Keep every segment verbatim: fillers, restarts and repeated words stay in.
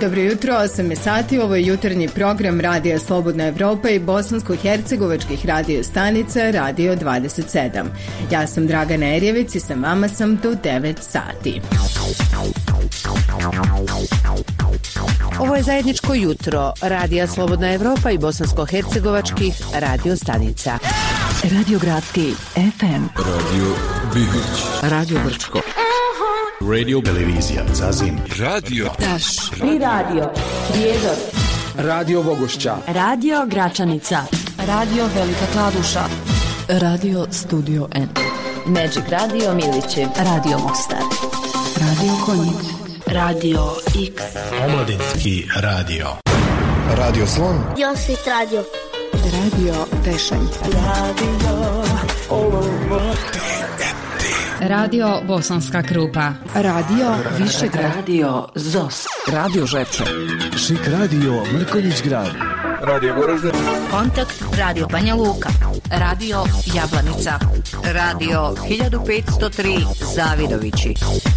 Dobro jutro, osam je sati, ovo je jutarnji program Radija Slobodna Evropa i bosansko-hercegovačkih radio stanica Radio dvadeset sedam. Ja sam Dragana Erjević i sa vama sam do devet sati. Ovo je zajedničko jutro Radija Slobodna Evropa i bosansko-hercegovačkih radio stanica. Radio Gradski F M, Radio Bibić, Radio Brčko, Radio Televizija Zazin, Radio Daš, Tri radio Prijedor, Radio Vogošća, Radio Gračanica, Radio Velika Kladuša, Radio Studio N, Magic Radio Milićev, Radio Mostar, Radio Konjic, Radio X, Omladinski radio, Radio Slon, Josvit radio, Radio Tešanj, Radio Olovo, Radio Bosanska Krupa, Radio Višegrad, Radio Zos, Radio Žepče, Šik Radio Mrkonjić Grad, Radio Goražde, Kontakt Radio Banja Luka, Radio Jablanica, Radio hiljadu petsto tri Zavidovići.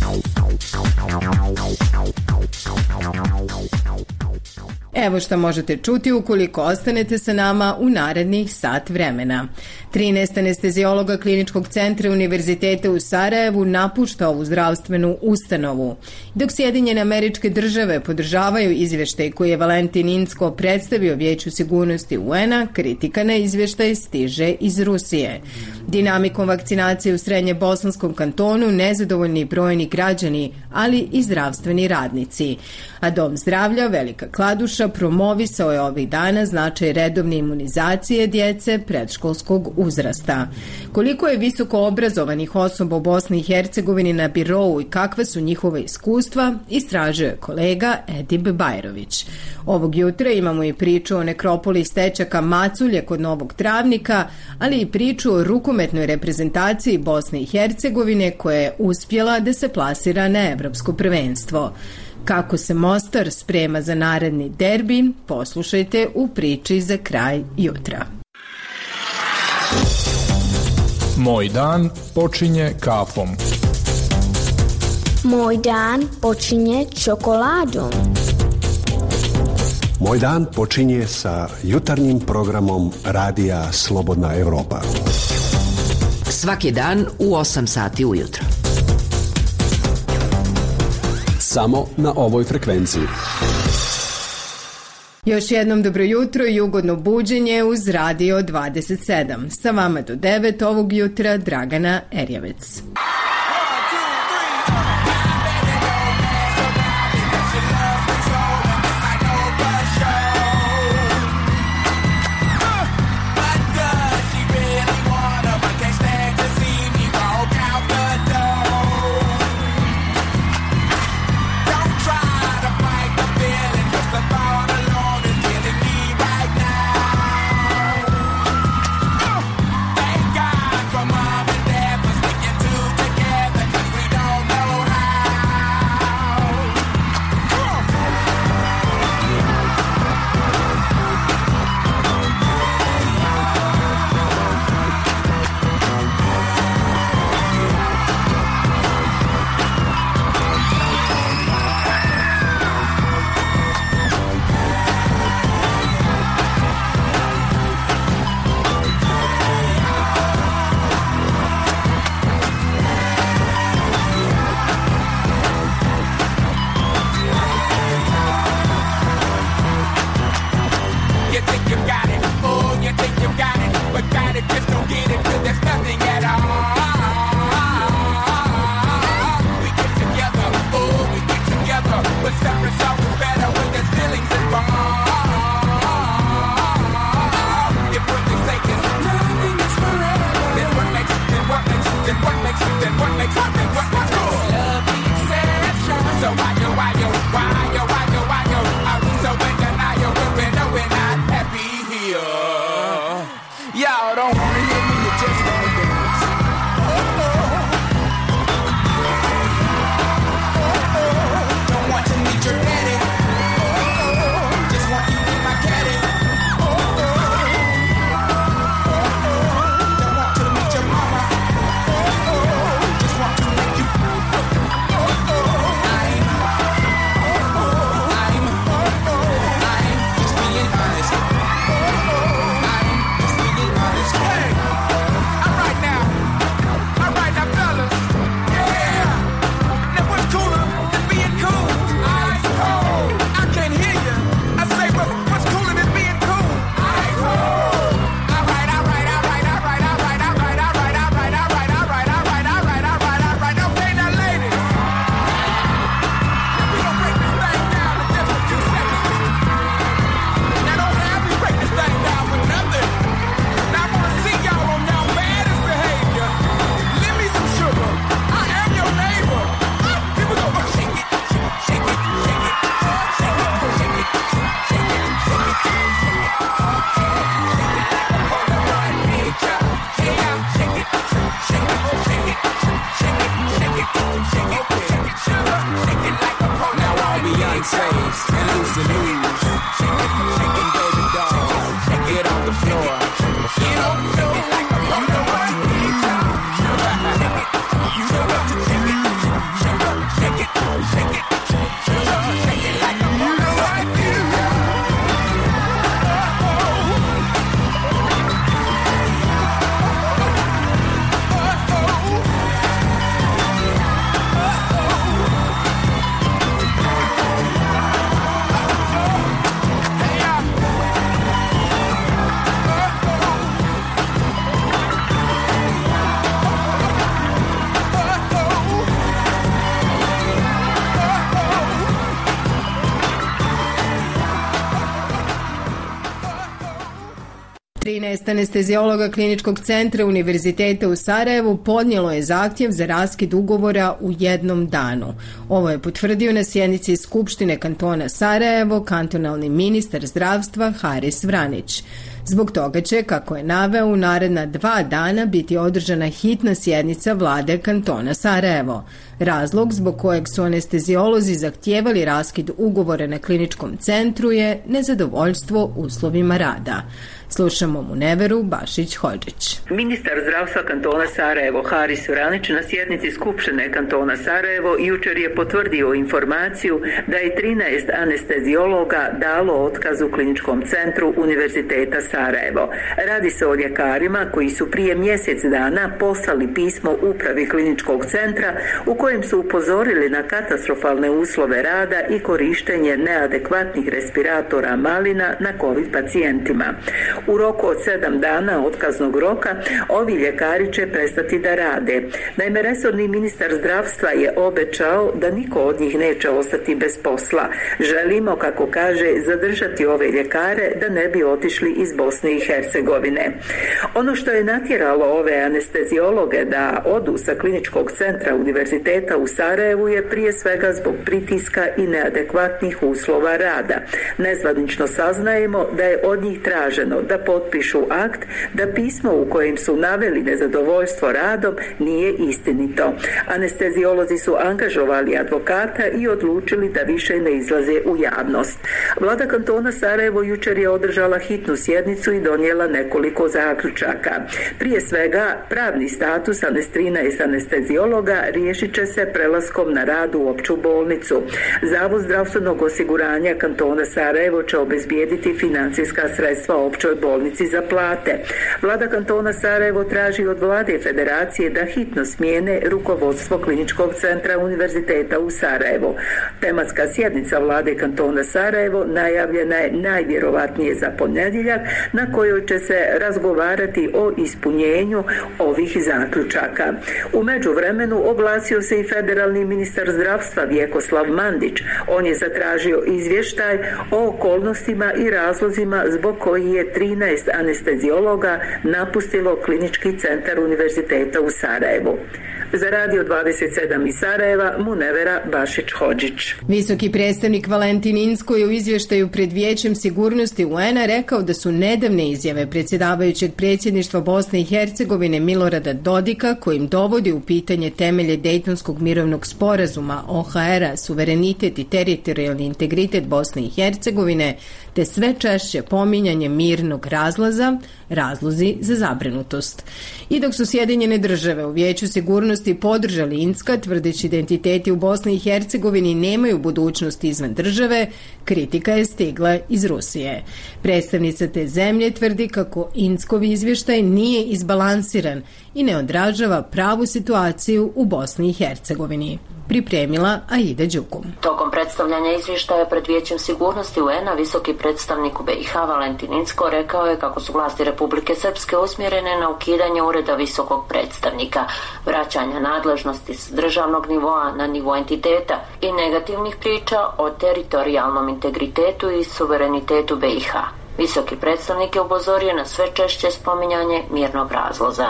Evo što možete čuti ukoliko ostanete sa nama u narednih sat vremena. trinaest anestezijologa Kliničkog centra Univerziteta u Sarajevu napušta ovu zdravstvenu ustanovu. Dok Sjedinjene Američke Države podržavaju izvještaj koji je Valentin Inzko predstavio Vijeću sigurnosti U N-a, kritika na izvještaj stiže iz Rusije. Dinamikom vakcinacije u Srednje Bosanskom kantonu nezadovoljni brojni građani, ali i zdravstveni radnici. A Dom zdravlja Velika Kladuša promovisao je ovih dana značaj redovne imunizacije djece predškolskog uzrasta. Koliko je visoko obrazovanih osoba u Bosni i Hercegovini na birou i kakva su njihova iskustva, istražio je kolega Edib Bajrović. Ovog jutra imamo i priču o nekropoli stečaka Maculje kod Novog Travnika, ali i priču o rukometnoj reprezentaciji Bosne i Hercegovine koja je uspjela da se plasira na evropsko prvenstvo. Kako se Mostar sprema za naredni derbi, poslušajte u priči za kraj jutra. Moj dan počinje kafom. Moj dan počinje čokoladom. Moj dan počinje sa jutarnjim programom Radija Slobodna Evropa. Svaki dan u osam sati ujutro. Samo na ovoj frekvenciji. Još jednom dobro jutro i ugodno buđenje uz Radio dvadeset sedam. Sa vama do devet ovog jutra Dragana Erjevec. trinaest anestezijologa Kliničkog centra Univerziteta u Sarajevu podnijelo je zahtjev za raskid ugovora u jednom danu. Ovo je potvrdio na sjednici Skupštine kantona Sarajevo kantonalni ministar zdravstva Haris Vranić. Zbog toga će, kako je naveo, u naredna dva dana biti održana hitna sjednica vlade kantona Sarajevo. Razlog zbog kojeg su anestezijolozi zahtijevali raskid ugovora na kliničkom centru je nezadovoljstvo uslovima rada. Slušamo Muneveru Bašić-Hodžić. Ministar zdravstva kantona Sarajevo Haris Vranić na sjednici Skupštine kantona Sarajevo jučer je potvrdio informaciju da je trinaest anestezijologa dalo otkaz u kliničkom centru Univerziteta Sarajevo. Radi se o ljekarima koji su prije mjesec dana poslali pismo upravi kliničkog centra u kojem su upozorili na katastrofalne uslove rada i korištenje neadekvatnih respiratora malina na COVID pacijentima. U roku od sedam dana otkaznog roka ovi ljekari će prestati da rade. Naime, resorni ministar zdravstva je obećao da niko od njih neće ostati bez posla. Želimo, kako kaže, zadržati ove ljekare da ne bi otišli iz Bosne i Hercegovine. Ono što je natjeralo ove anestezijologe da odu sa kliničkog centra Univerziteta u Sarajevu je prije svega zbog pritiska i neadekvatnih uslova rada. Nezvanično saznajemo da je od njih traženo da potpišu akt da pismo u kojem su naveli nezadovoljstvo radom nije istinito. Anestezijolozi su angažovali advokata i odlučili da više ne izlaze u javnost. Vlada kantona Sarajevo jučer je održala hitnu sjednicu i donijela nekoliko zaključaka. Prije svega, pravni status trinaest anestezijologa riješit će se prelaskom na rad u opću bolnicu. Zavod zdravstvenog osiguranja kantona Sarajevo će obezbijediti financijska sredstva općoj bolnici za plate. Vlada kantona Sarajevo traži od vlade federacije da hitno smijene rukovodstvo kliničkog centra Univerziteta u Sarajevu. Tematska sjednica vlade kantona Sarajevo najavljena je najvjerovatnije za ponedjeljak, na kojoj će se razgovarati o ispunjenju ovih zaključaka. U međuvremenu oglasio se i federalni ministar zdravstva Vjekoslav Mandić. On je zatražio izvještaj o okolnostima i razlozima zbog koji je trinaest anestezijologa napustilo klinički centar Univerziteta u Sarajevu. Za Radio dvadeset sedam iz Sarajeva, Munevera Bašić-Hodžić. Visoki predstavnik Valentin Incko je u izvještaju pred Vijećem sigurnosti U N-a rekao da su nedavne izjave predsjedavajućeg predsjedništva Bosne i Hercegovine Milorada Dodika, kojim dovodi u pitanje temelje Dejtonskog mirovnog sporazuma O H R-a, suverenitet i teritorijalni integritet Bosne i Hercegovine, te sve češće pominjanje mirnog razlaza, razlozi za zabrinutost. I dok su Sjedinjene države u Vijeću sigurnosti podržali Incka, tvrdeći da entiteti u Bosni i Hercegovini nemaju budućnost izvan države, kritika je stigla iz Rusije. Predstavnica te zemlje tvrdi kako Inckov izvještaj nije izbalansiran i ne odražava pravu situaciju u Bosni i Hercegovini. Pripremila Aida Đukum. Tokom predstavljanja izvještaja pred Vijećem sigurnosti U N-a visoki predstavnik u B i H Valentin Incko rekao je kako su vlasti Republike Srpske usmjerene na ukidanje ureda visokog predstavnika, vraćanja nadležnosti s državnog nivoa na nivo entiteta i negativnih priča o teritorijalnom integritetu i suverenitetu B i H. Visoki predstavnik je upozorio na sve češće spominjanje mirnog razloza.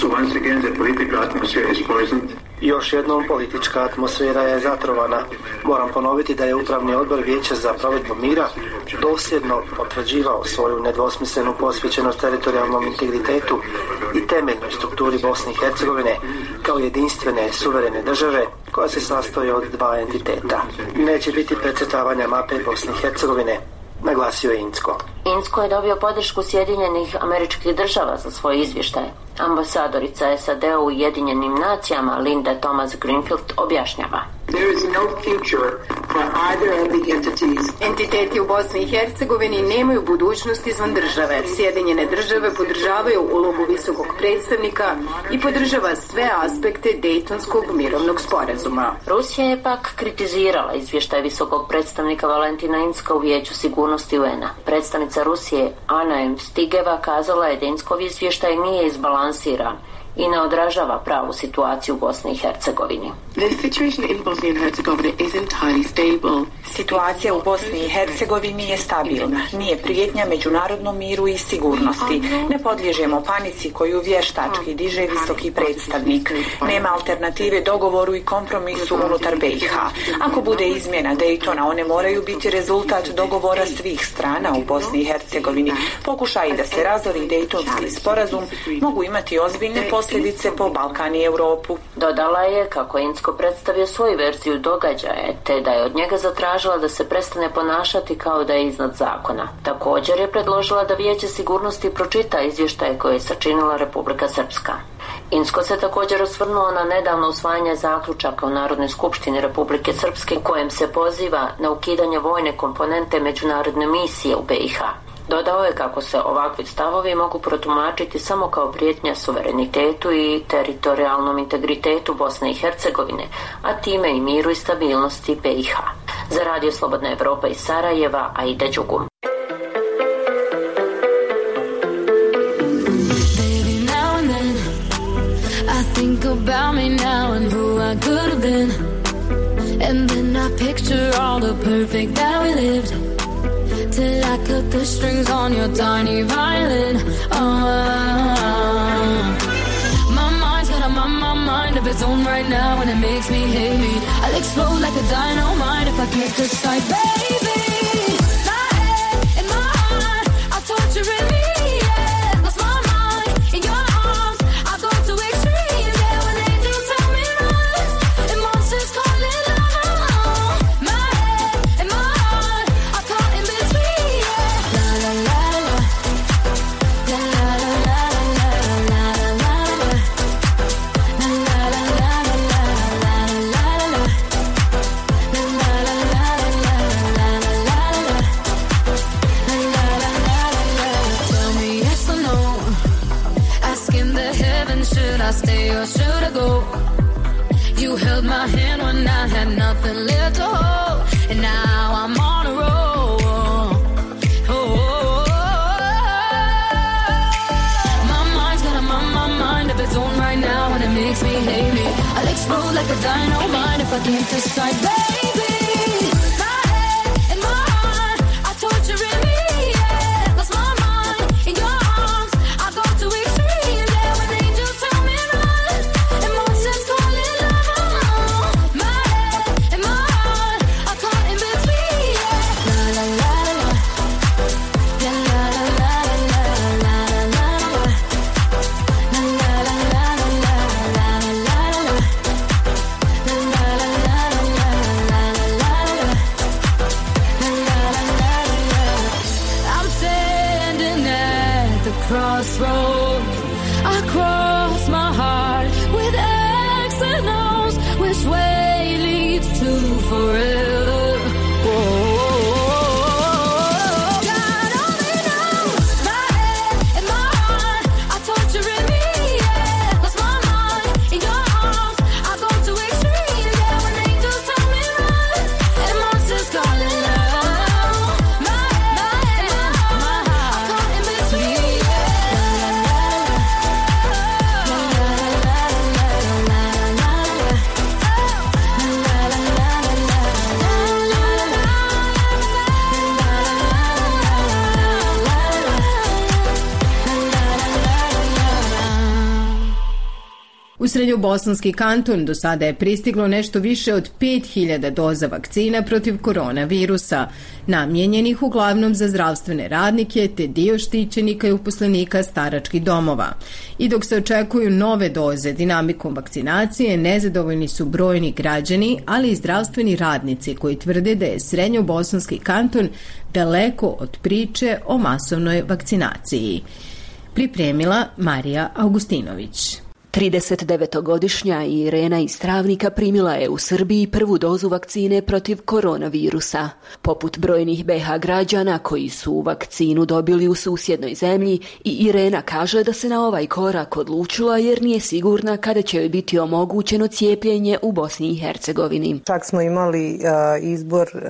Još jednom, politička atmosfera je zatrovana. Moram ponoviti da je Upravni odbor Vijeća za provedbu mira dosljedno potvrđivao svoju nedvosmislenu posvećenost teritorijalnom integritetu i temeljnoj strukturi Bosne i Hercegovine kao jedinstvene suverene države koja se sastoji od dva entiteta. Neće biti precrtavanja mape Bosne i Hercegovine. naglasio je Incko. Incko je dobio podršku Sjedinjenih Američkih Država za svoj izvještaj. Ambasadorica S A D-a u Ujedinjenim nacijama Linda Thomas Greenfield objašnjava. There is no future for either of the entities. Entiteti u Bosni i Hercegovini nemaju budućnost izvan države. Sjedinjene države podržavaju ulogu visokog predstavnika i podržava sve aspekte Dejtonskog mirovnog sporazuma. Rusija je pak kritizirala izvještaj visokog predstavnika Valentina Incka u Vijeću sigurnosti U N-a. Predstavnica Rusije Ana M. Stigeva kazala je da Inckov izvještaj nije izbalansiran i ne odražava pravu situaciju u Bosni i Hercegovini. Situacija u Bosni i Hercegovini je stabilna, nije prijetnja međunarodnom miru i sigurnosti. Ne podliježemo panici koju vještački diže visoki predstavnik. Nema alternative dogovoru i kompromisu unutar B i H. Ako bude izmjena Dejtona, one moraju biti rezultat dogovora svih strana u Bosni i Hercegovini. Pokušaj da se razori Dejtonski sporazum mogu imati ozbiljne posljedice po Balkan i Europu. Dodala je kako je Incko predstavio svoju verziju događaja, te da je od njega zatražila da se prestane ponašati kao da je iznad zakona. Također je predložila da Vijeće sigurnosti pročita izvještaj koje je sačinila Republika Srpska. Incko se također osvrnuo na nedavno usvajanje zaključaka u Narodnoj skupštini Republike Srpske kojem se poziva na ukidanje vojne komponente međunarodne misije u B i H. Dodao je kako se ovakvi stavovi mogu protumačiti samo kao prijetnja suverenitetu i teritorijalnom integritetu Bosne i Hercegovine, a time i miru i stabilnosti B i H. Za Radio Slobodna Evropa iz Sarajeva, Aida Đugum. Think about me now and who I could have been, and then I picture all the perfect that we lived, till I cut the strings on your tiny violin. Oh, my mind's got a my, my mind of its own right now, and it makes me hate me. I'll explode like a dynamite if I can't decide, baby. My head and my heart are torturing me. Yeah, lost my mind in your arms. I go to extreme. I stay or should I go? You held my hand when I had nothing left to hold, and now I'm on a roll. Oh, my mind's got a my, my mind of its own right now, and it makes me hate me. I'll explode like a dynamite if I can't decide, baby. My head and my heart are torturing me. Yeah, lost my mind in your arms. I go to extreme. Yeah, when angels tell me run, emotions calling love. My head and my heart are caught in between. Yeah, la la la la, yeah, la la la la la la la, la la la la la la la la la, la la la la la. U Srednjobosanski kanton do sada je pristiglo nešto više od pet hiljada doza vakcina protiv koronavirusa, namijenjenih uglavnom za zdravstvene radnike te dio štićenika i uposlenika staračkih domova. I dok se očekuju nove doze dinamikom vakcinacije, nezadovoljni su brojni građani, ali i zdravstveni radnici koji tvrde da je Srednjobosanski kanton daleko od priče o masovnoj vakcinaciji. Pripremila Marija Augustinović. tridesetdevetogodišnja Irena iz Travnika primila je u Srbiji prvu dozu vakcine protiv koronavirusa. Poput brojnih be ha građana koji su vakcinu dobili u susjednoj zemlji, i Irena kaže da se na ovaj korak odlučila jer nije sigurna kada će joj biti omogućeno cijepljenje u Bosni i Hercegovini. Čak smo imali uh, izbor uh,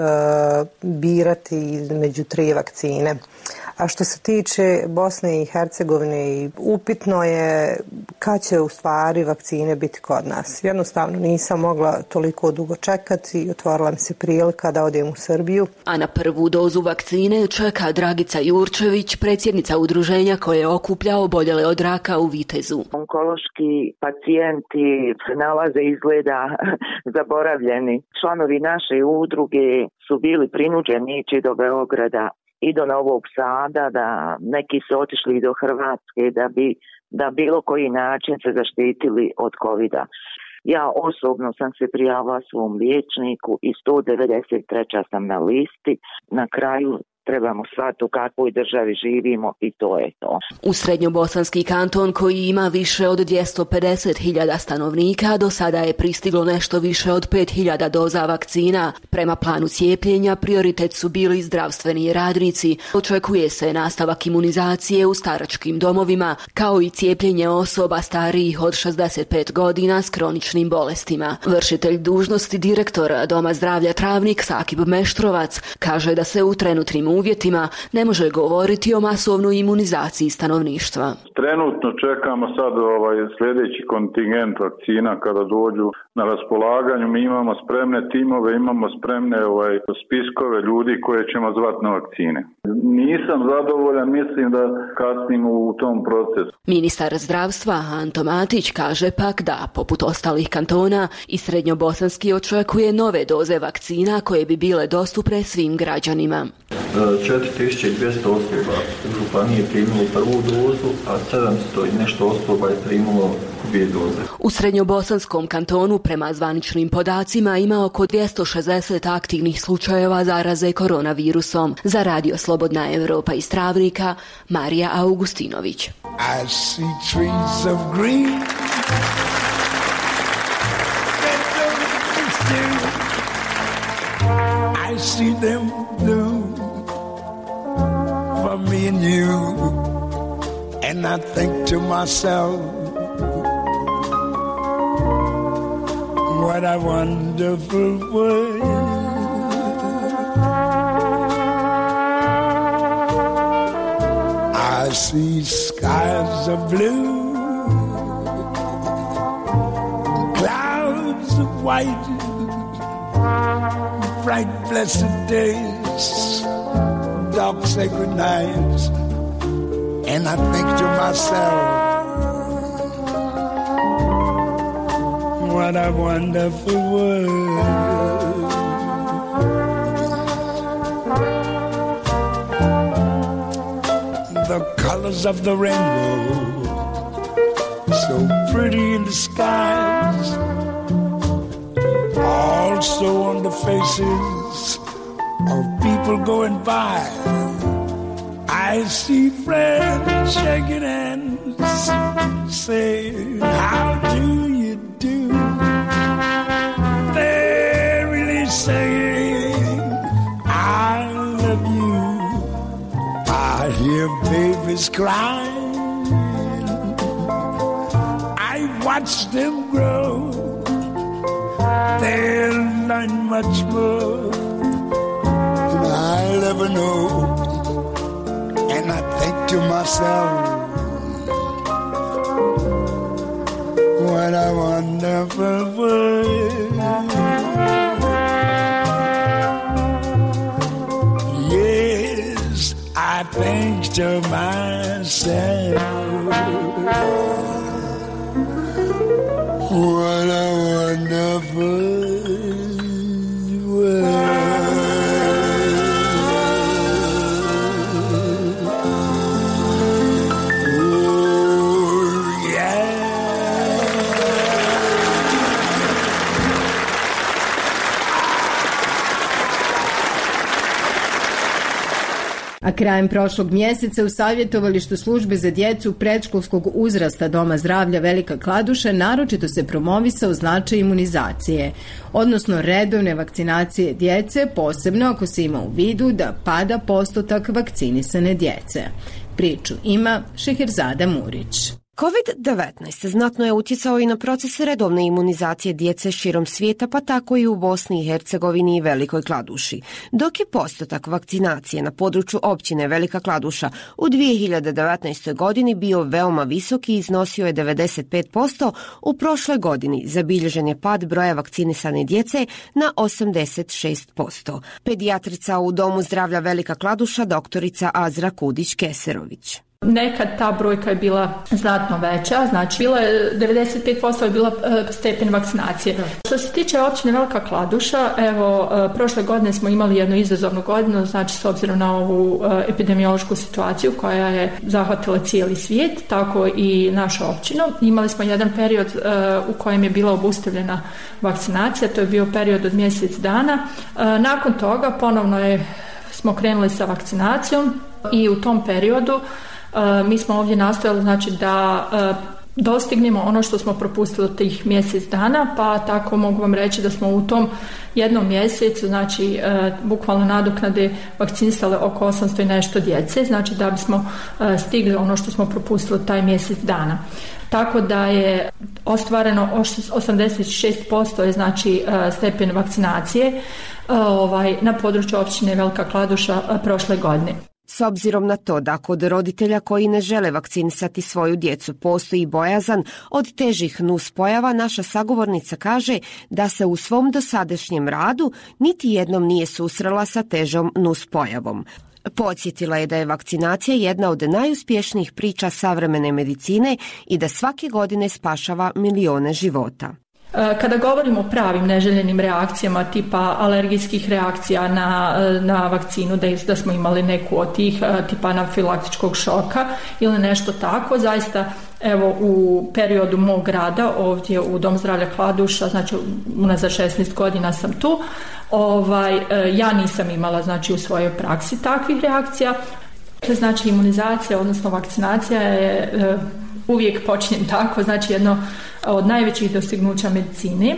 birati između tri vakcine. A što se tiče Bosne i Hercegovine, upitno je kad će u stvari vakcine biti kod nas. Jednostavno nisam mogla toliko dugo čekati i otvorila mi se prilika da odem u Srbiju. A na prvu dozu vakcine čeka Dragica Jurčević, predsjednica udruženja koje okuplja oboljele od raka u Vitezu. Onkološki pacijenti se nalaze izgleda zaboravljeni. Članovi naše udruge su bili prinuđeni ići do Beograda i do Novog Sada, da neki su otišli do Hrvatske da bi da bilo koji način se zaštitili od covida. Ja osobno sam se prijavila svom liječniku i sto devedeset treća sam na listi. Na kraju trebamo shvatiti u kakvoj državi živimo i to je to. U Srednjobosanski kanton, koji ima više od dvjesto pedeset hiljada stanovnika, do sada je pristiglo nešto više od pet hiljada doza vakcina. Prema planu cijepljenja prioritet su bili zdravstveni radnici. Očekuje se nastavak imunizacije u staračkim domovima, kao i cijepljenje osoba starijih od šezdeset pet godina s kroničnim bolestima. Vršitelj dužnosti direktora Doma zdravlja Travnik Sakib Meštrovac kaže da se u trenutnim uvjetima ne može govoriti o masovnoj imunizaciji stanovništva. Trenutno čekamo sad ovaj sljedeći kontingent vakcina kada dođu na raspolaganju. Mi imamo spremne timove, imamo spremne ovaj spiskove ljudi koje ćemo zvati na vakcine. Nisam zadovoljan, mislim da kasnimo u tom procesu. Ministar zdravstva Anto Matić kaže pak da, poput ostalih kantona, i Srednjobosanski očekuje nove doze vakcina koje bi bile dostupne svim građanima. četiri tisuće dvjesto osoba u županiji je primilo prvu dozu, a sedamsto i nešto osoba je primilo dvije doze. U Srednjobosanskom kantonu prema zvaničnim podacima ima oko dvjesto šezdeset aktivnih slučajeva zaraze koronavirusom. Za Radio Slobodna Evropa iz Travnika, Marija Augustinović. I see trees of green. I see them blue for me and you, and I think to myself, what a wonderful world. I see skies of blue, clouds of white, bright blessed days, dark sacred nights, and I think to myself, what a wonderful world. The colors of the rainbow, so pretty in the skies, also on the faces of people going by. I see friends shaking hands, saying, how do you do? They're really saying, I love you. I hear babies crying, I watch them grow. They'll learn much more than I'll ever know. And I think to myself, what a wonderful world. Yes, I think to myself, A krajem prošlog mjeseca u savjetovalištu službe za djecu predškolskog uzrasta Doma zdravlja Velika Kladuša naročito se promovisao značaj imunizacije, odnosno redovne vakcinacije djece, posebno ako se ima u vidu da pada postotak vakcinisane djece. Priču ima Šeherzada Murić. kovid devetnaest znatno je utjecao i na proces redovne imunizacije djece širom svijeta, pa tako i u Bosni i Hercegovini i Velikoj Kladuši. Dok je postotak vakcinacije na području općine Velika Kladuša u dvije hiljade devetnaestoj. godini bio veoma visok i iznosio je devedeset pet posto, u prošloj godini zabilježen je pad broja vakcinisane djece na osamdeset šest posto. Pedijatrica u Domu zdravlja Velika Kladuša, doktorica Azra Kudić-Keserović. Nekad ta brojka je bila znatno veća, znači bila je devedeset pet posto je bila stepen vakcinacije. Što se tiče općine Velika Kladuša, evo, prošle godine smo imali jednu izazovnu godinu, znači s obzirom na ovu epidemiološku situaciju koja je zahvatila cijeli svijet, tako i našu općinu. Imali smo jedan period u kojem je bila obustavljena vakcinacija, to je bio period od mjesec dana. Nakon toga ponovno je, smo krenuli sa vakcinacijom i u tom periodu Uh, mi smo ovdje nastojali znači da uh, dostignemo ono što smo propustili od tih mjesec dana, pa tako mogu vam reći da smo u tom jednom mjesecu znači uh, bukvalno nadoknade vakcinisali oko osamsto i nešto djece, znači da bismo uh, stigli ono što smo propustili taj mjesec dana. Tako da je ostvareno osamdeset šest posto je znači uh, stepen vakcinacije uh, ovaj, na području općine Velika Kladuša uh, prošle godine. S obzirom na to da kod roditelja koji ne žele vakcinisati svoju djecu postoji bojazan od težih nuspojava, naša sagovornica kaže da se u svom dosadašnjem radu niti jednom nije susrela sa težom nuspojavom. Podsjetila je da je vakcinacija jedna od najuspješnijih priča savremene medicine i da svake godine spašava milione života. Kada govorimo o pravim neželjenim reakcijama tipa alergijskih reakcija na, na vakcinu, da, da smo imali neku od tih tipa anafilaktičkog šoka ili nešto tako, zaista evo u periodu mog rada ovdje u Dom zdravlja Kladuša, znači unazad šesnaest godina sam tu, ovaj, ja nisam imala znači u svojoj praksi takvih reakcija. Znači imunizacija, odnosno vakcinacija je uvijek počinjem tako, znači jedno od najvećih dostignuća medicine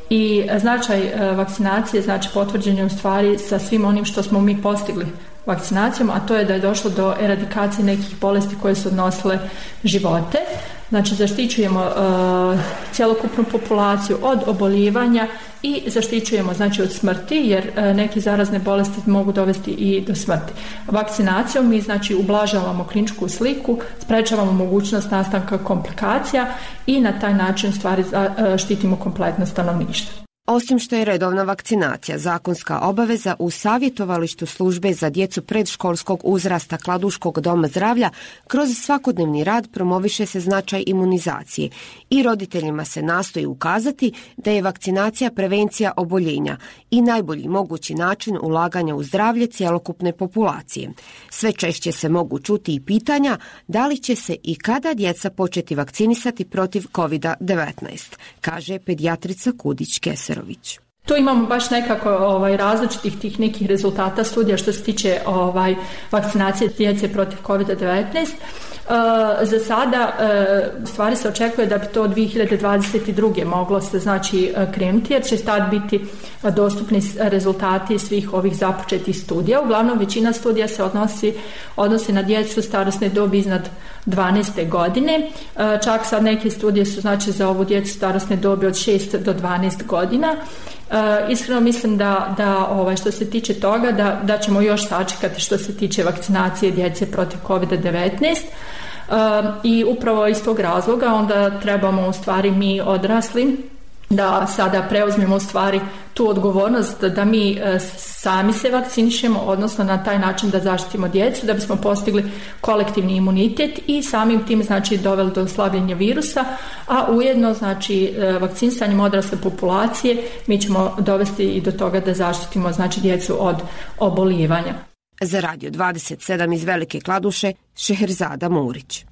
i značaj vakcinacije znači potvrđen je u stvari sa svim onim što smo mi postigli vakcinacijom, a to je da je došlo do eradikacije nekih bolesti koje su odnosile živote. Znači zaštićujemo uh, cjelokupnu populaciju od oboljevanja i zaštićujemo znači od smrti, jer uh, neke zarazne bolesti mogu dovesti i do smrti. Vakcinacijom mi znači ublažavamo kliničku sliku, sprečavamo mogućnost nastanka komplikacija i na taj način stvari uh, štitimo kompletno stanovništvo. Osim što je redovna vakcinacija zakonska obaveza, u savjetovalištu službe za djecu predškolskog uzrasta Kladuškog doma zdravlja kroz svakodnevni rad promoviše se značaj imunizacije i roditeljima se nastoji ukazati da je vakcinacija prevencija oboljenja i najbolji mogući način ulaganja u zdravlje cjelokupne populacije. Sve češće se mogu čuti i pitanja da li će se i kada djeca početi vakcinisati protiv kovid devetnaest, kaže pedijatrica Kudić-Keser. Tu imamo baš nekako ovaj, različitih tih nekih rezultata studija što se tiče ovaj, vakcinacije djece protiv kovid devetnaest. Uh, za sada uh, stvari se očekuje da bi to od dvije hiljade dvadeset druge moglo se znači krenuti, jer će tad biti dostupni rezultati svih ovih započetih studija. Uglavnom većina studija se odnosi, odnosi na djecu starosne dobi iznad dvanaeste godine. Uh, čak sad neke studije su znači za ovu djecu starosne dobi od šest do dvanaest godina. Uh, iskreno mislim da, da ovaj, što se tiče toga da, da ćemo još sačekati što se tiče vakcinacije djece protiv kovid devetnaest. Uh, i upravo iz tog razloga onda trebamo u stvari mi odrasli da sada preuzmemo u stvari tu odgovornost da mi e, sami se vakcinišemo, odnosno na taj način da zaštitimo djecu, da bismo postigli kolektivni imunitet i samim tim znači doveli do slabljenja virusa, a ujedno znači e, vakcinisanjem odrasle populacije mi ćemo dovesti i do toga da zaštitimo znači djecu od obolijevanja. Za Radio dvadeset sedam iz Velike Kladuše, Šeherzada Murić.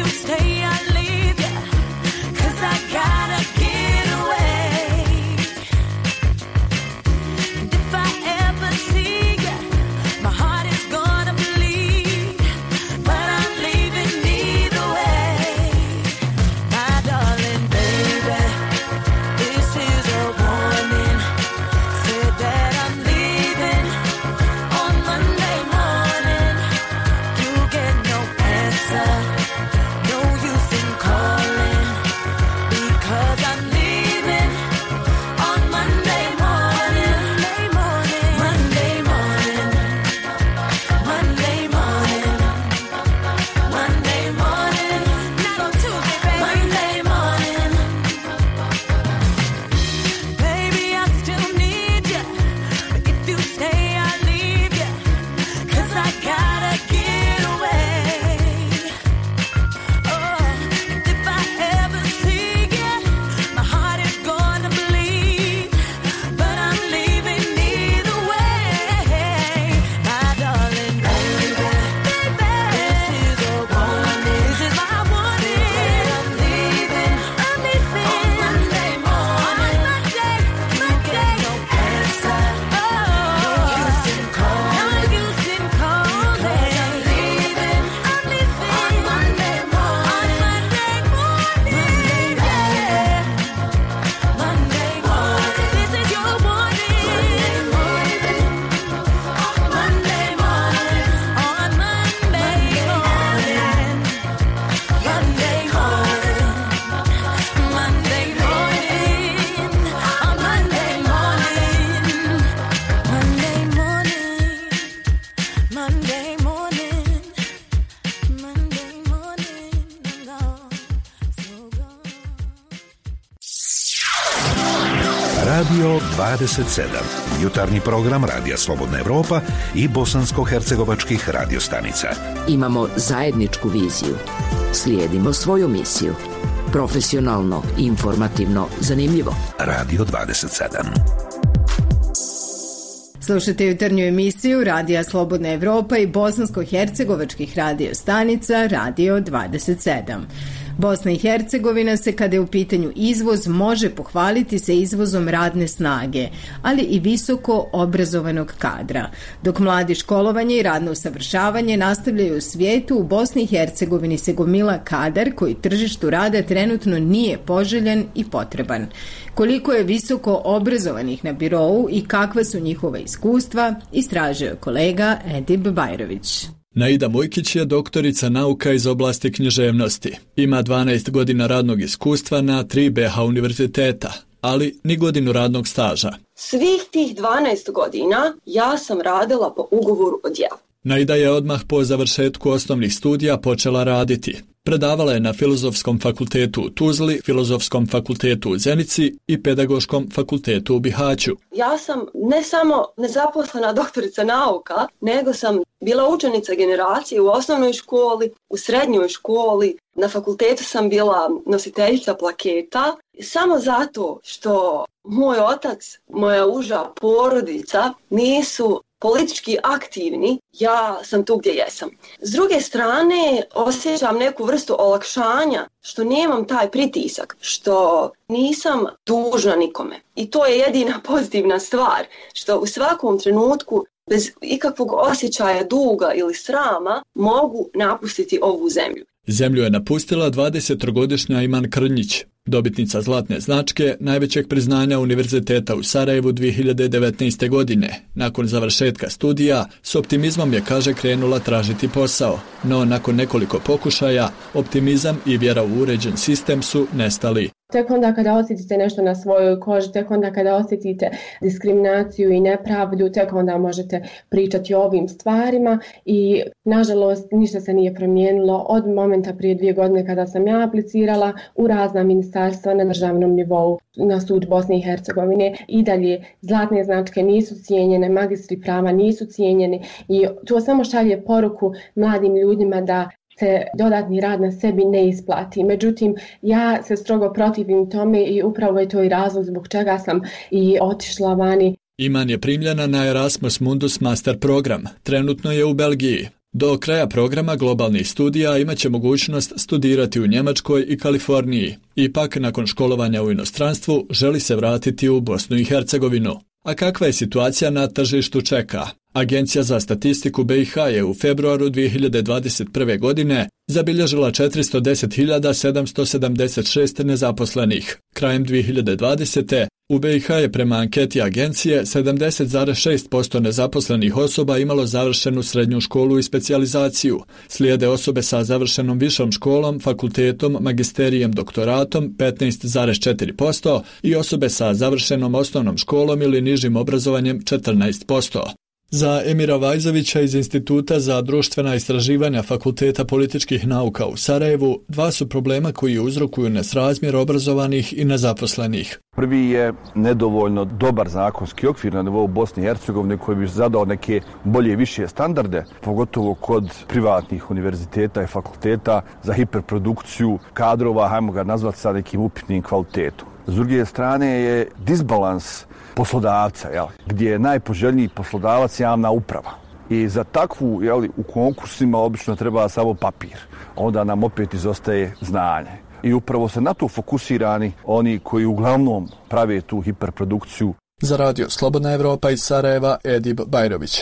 Radio dvadeset sedam, jutarnji program Radija Slobodna Evropa i bosansko-hercegovačkih radiostanica. Imamo zajedničku viziju. Slijedimo svoju misiju. Profesionalno, informativno, zanimljivo. Radio dvadeset sedam. Slušajte jutarnju emisiju Radija Slobodna Evropa i bosansko-hercegovačkih radiostanica Radio dvadeset sedam. Bosna i Hercegovina se, kada je u pitanju izvoz, može pohvaliti se izvozom radne snage, ali i visoko obrazovanog kadra. Dok mladi školovanje i radno usavršavanje nastavljaju u svijetu, u Bosni i Hercegovini se gomila kadar koji tržištu rada trenutno nije poželjan i potreban. Koliko je visoko obrazovanih na birou i kakva su njihova iskustva, istražio kolega Edip Bajrović. Naida Mujkić je doktorica nauka iz oblasti književnosti. Ima dvanaest godina radnog iskustva na tri be ha univerziteta, ali ni godinu radnog staža. Svih tih dvanaest godina ja sam radila po ugovoru o djelu. Naida je odmah po završetku osnovnih studija počela raditi. Predavala je na Filozofskom fakultetu u Tuzli, Filozofskom fakultetu u Zenici i Pedagoškom fakultetu u Bihaću. Ja sam ne samo nezaposlena doktorica nauka, nego sam bila učenica generacije u osnovnoj školi, u srednjoj školi, na fakultetu sam bila nositeljica plaketa, samo zato što moj otac, moja uža porodica nisu politički aktivni, ja sam tu gdje jesam. S druge strane, osjećam neku vrstu olakšanja što nemam taj pritisak, što nisam dužna nikome. I to je jedina pozitivna stvar, što u svakom trenutku, bez ikakvog osjećaja duga ili srama, mogu napustiti ovu zemlju. Zemlju je napustila dvadesettrogodišnja Iman Krnjić, dobitnica zlatne značke najvećeg priznanja Univerziteta u Sarajevu dvije hiljade devetnaeste. godine. Nakon završetka studija, s optimizmom je, kaže, krenula tražiti posao, no nakon nekoliko pokušaja, optimizam i vjera u uređen sistem su nestali. Tek onda kada osjetite nešto na svojoj koži, tek onda kada osjetite diskriminaciju i nepravdu, tek onda možete pričati o ovim stvarima i nažalost ništa se nije promijenilo od momenta prije dvije godine kada sam ja aplicirala u razna ministarstva na državnom nivou na sud Bosne i Hercegovine. I dalje zlatne značke nisu cijenjene, magistri prava nisu cijenjeni i to samo šalje poruku mladim ljudima da se dodatni rad na sebi ne isplati. Međutim, ja se strogo protivim tome i upravo je to i razlog zbog čega sam i otišla vani. Iman je primljena na Erasmus Mundus master program. Trenutno je u Belgiji. Do kraja programa globalnih studija imaće mogućnost studirati u Njemačkoj i Kaliforniji. Ipak, nakon školovanja u inostranstvu, želi se vratiti u Bosnu i Hercegovinu. A kakva je situacija na tržištu čeka? Agencija za statistiku B i H je u februaru dvije hiljade dvadeset prve. godine zabilježila četiristo deset hiljada sedamsto sedamdeset šest nezaposlenih. Krajem dvije hiljade dvadesete. u B i H je prema anketi agencije sedamdeset zarez šest posto nezaposlenih osoba imalo završenu srednju školu i specijalizaciju. Slijede osobe sa završenom višom školom, fakultetom, magisterijem, doktoratom petnaest zarez četiri posto i osobe sa završenom osnovnom školom ili nižim obrazovanjem četrnaest posto. Za Emira Vajzovića iz Instituta za društvena istraživanja Fakulteta političkih nauka u Sarajevu, dva su problema koji uzrokuju nesrazmjer obrazovanih i nezaposlenih. Prvi je nedovoljno dobar zakonski okvir na nivou Bosne i Hercegovine koji bi zadao neke bolje i više standarde, pogotovo kod privatnih univerziteta i fakulteta za hiperprodukciju kadrova, hajmo ga nazvati sa nekim upitnim kvalitetom. S druge strane je disbalans poslodavca, jel, gdje je najpoželjniji poslodavac javna uprava. I za takvu, jel, u konkursima obično treba samo papir. Onda nam opet izostaje znanje. I upravo se na to fokusirani oni koji uglavnom prave tu hiperprodukciju. Za radio Slobodna Evropa iz Sarajeva, Edib Bajrović.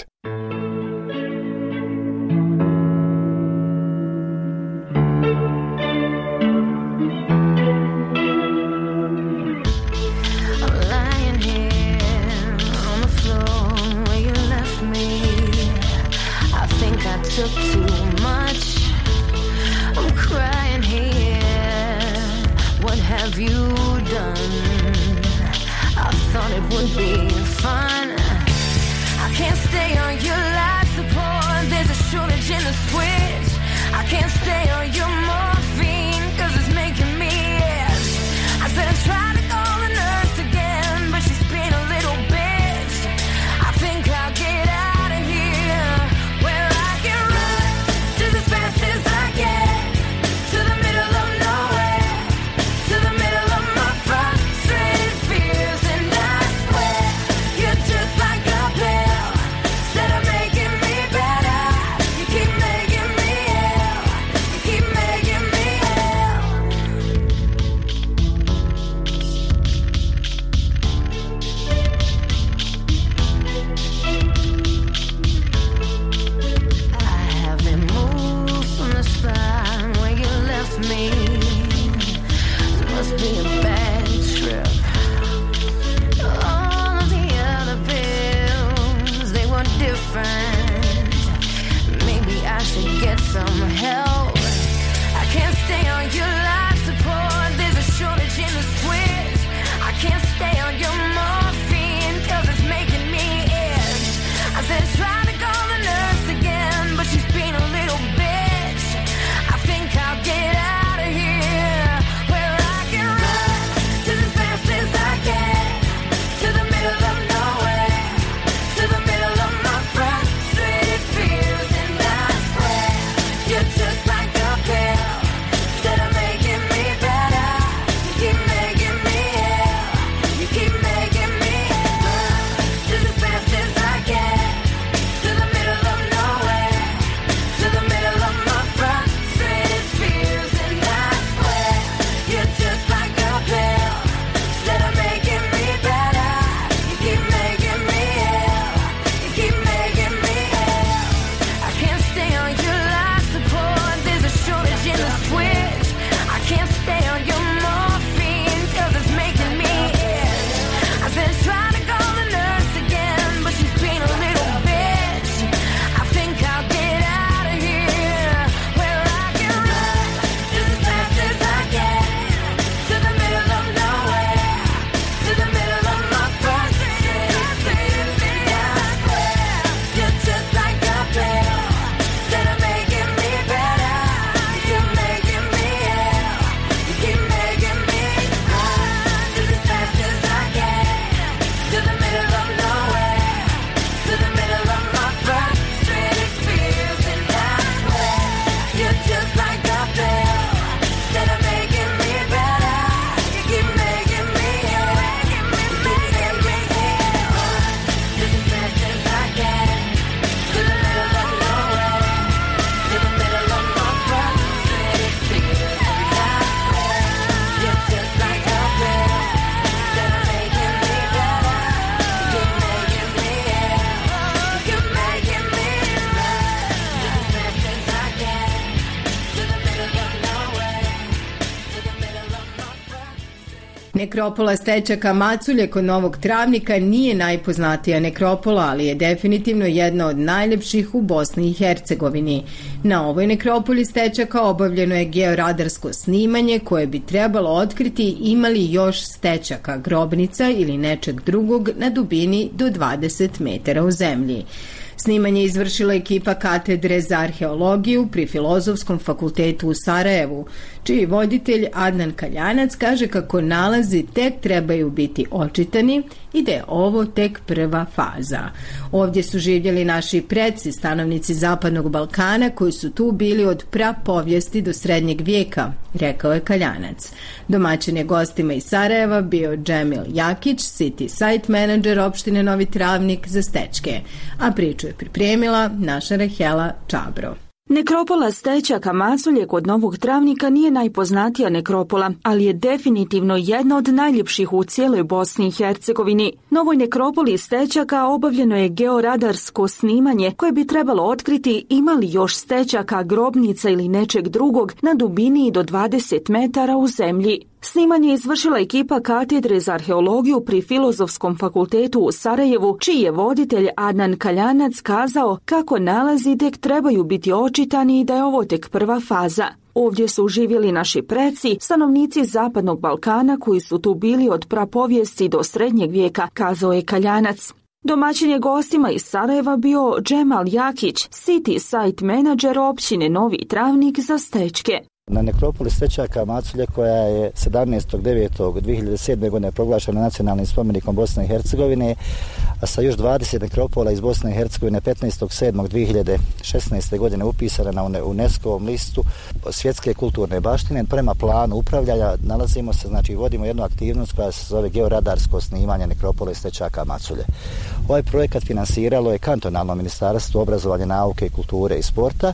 Took too much. I'm crying here. What have you done? I thought it would be fun. I can't stay on your life support. There's a shortage in the switch. I can't stay on your morphine cause it's making me itch. I said I tried to call the nurse again, but she's been a little bitch. I think I'll get out of here. Where I can run just as fast as I can to the middle of nowhere, to the middle of my frustrated fears. And I swear you're just like a pill. Instead of making me better, you keep making me ill. You keep making me Nekropola Stećaka Maculje kod Novog Travnika nije najpoznatija nekropola, ali je definitivno jedna od najljepših u Bosni i Hercegovini. Na ovoj nekropoli Stećaka obavljeno je georadarsko snimanje koje bi trebalo otkriti ima li još stećaka, grobnica ili nečeg drugog na dubini do dvadeset metara u zemlji. Snimanje izvršila ekipa katedre za arheologiju pri Filozofskom fakultetu u Sarajevu, čiji voditelj Adnan Kaljanac kaže kako nalazi tek trebaju biti očitani i da je ovo tek prva faza. Ovdje su živjeli naši preci, stanovnici Zapadnog Balkana, koji su tu bili od prapovijesti do srednjeg vijeka, rekao je Kaljanac. Domaćin je gostima iz Sarajeva bio Džemil Jakić, City Site Manager opštine Novi Travnik za Stećke, a priču je pripremila naša Rahela Čabro. Nekropola Stećaka Maculje kod Novog Travnika nije najpoznatija nekropola, ali je definitivno jedna od najljepših u cijeloj Bosni i Hercegovini. Na ovoj nekropoli Stećaka obavljeno je georadarsko snimanje koje bi trebalo otkriti ima li još stećaka, grobnica ili nečeg drugog na dubini do dvadeset metara u zemlji. Snimanje je izvršila ekipa katedre za arheologiju pri Filozofskom fakultetu u Sarajevu, čiji je voditelj Adnan Kaljanac kazao kako nalazi tek trebaju biti očitani i da je ovo tek prva faza. Ovdje su živjeli naši preci, stanovnici Zapadnog Balkana koji su tu bili od prapovijesti do srednjeg vijeka, kazao je Kaljanac. Domaćin je gostima iz Sarajeva bio Džemal Jakić, City Site Manager općine Novi Travnik za Stećke. Na nekropoli Stećaka Maculje, koja je sedamnaestog devetog dve hiljade sedme. godine proglašena nacionalnim spomenikom Bosne i Hercegovine, a sa još dvadeset nekropola iz Bosne i Hercegovine petnaestog sedmog dve hiljade šesnaeste. godine upisana na UNESCO-ovom listu svjetske kulturne baštine. Prema planu upravljanja nalazimo se, znači vodimo jednu aktivnost koja se zove georadarsko snimanje nekropole Stećaka Maculje. Ovaj projekat finansiralo je kantonalno ministarstvo obrazovanja, nauke, kulture i sporta